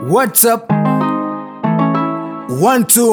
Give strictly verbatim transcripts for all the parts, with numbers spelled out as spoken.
What's up? One, two.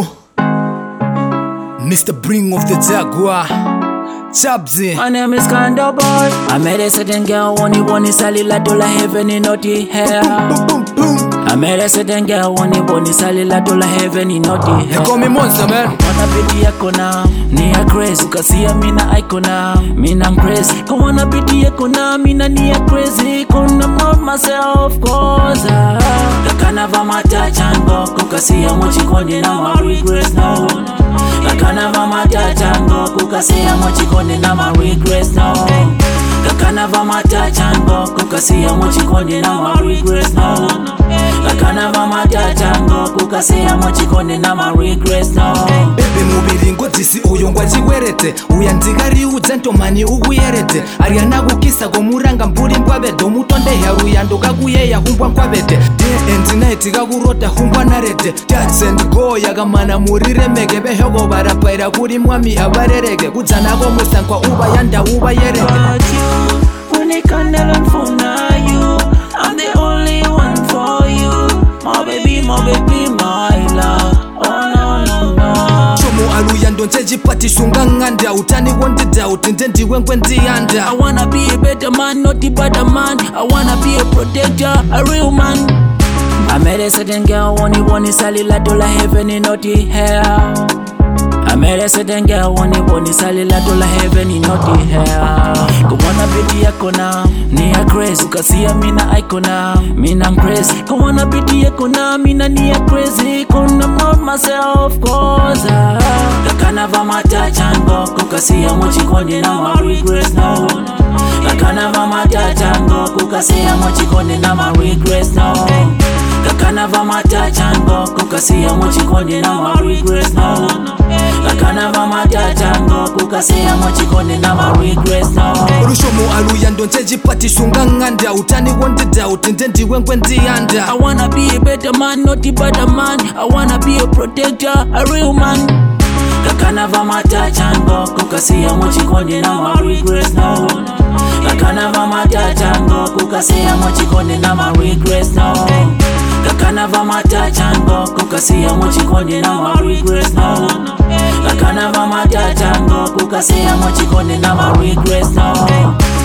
Mister Bring of the Jaguar. Chabzi. My name is Kando Boy. I met a certain girl, one one is a little dollar heaven in naughty hair. Boom, boom, boom. I met a certain girl, one one is a little dollar heaven in naughty hair. They call me Monster, man. Wanna be the icona, near crazy. Ukasiya mina icona, mina I'm crazy. Go wanna be the icona, mina near crazy. Gonna know myself, cause the kind of a matter chango. Ukasiya mochi konde na my regrets now. The kind of a matter chango. Ukasiya mochi konde na my regrets now. The kind of a matter chango. Ukasiya mochi konde na my regrets now. The kind of a matter chango. Ukasiya mochi konde na my regrets now. Baby mubiri ngotisi uyo ngwachiwerete uyandigari udzentomani ukuyerete ariana kukisa komuranga mpuri mbwabede mutonde heruyando kakuyeya humbwa nkwabete day and night kakurota humbwa narete touch and go yakamana muriremeke behoko barapaira kuri mwami abarereke kudzanako musankwa uba yanda uba yereke. But you, when it can learn for now you, I'm the only one for you. My baby, my baby, my love. Oh no, no, no. Chomo aluyando nchejipati shunganganda utani wondida utindendi wengwendiyanda. I wanna be a better man, not a better man. I wanna be a protector, a real man. I met a certain girl, one one is a little dollar heaven in naughty hair. I met a certain girl, one one is a little dollar heaven in naughty hair. Go wanna be the icona, near crazy. Ukasiya mina icona, mina I'm crazy. Go wanna be the icona, mina near crazy. Gonna know myself, cause the kind of a matter chango. Ukasiya mochi konde na my regrets now. The kind of a matter chango. Ukasiya mochi konde na my regrets now. The kind of a matter chango. Ukasiya mochi konde na my regrets now. The kind of a matter chango. Ukasiya mochi konde na my regrets now. Rushomo aluyando nchejipati shunganganda utani wondida utindendi wengwendiyanda. I wanna be a better man, not a better man. I wanna be a protector, a real man. The kind of a matter chango. Ukasiya mochi konde na my regrets now. The kind of a matter chango. Ukasiya mochi konde na my regrets now. The kind of a matter chango. Ukasiya mochi konde na my regrets now. The kind of a matter chango. Ukasiya mochi konde na my regrets now.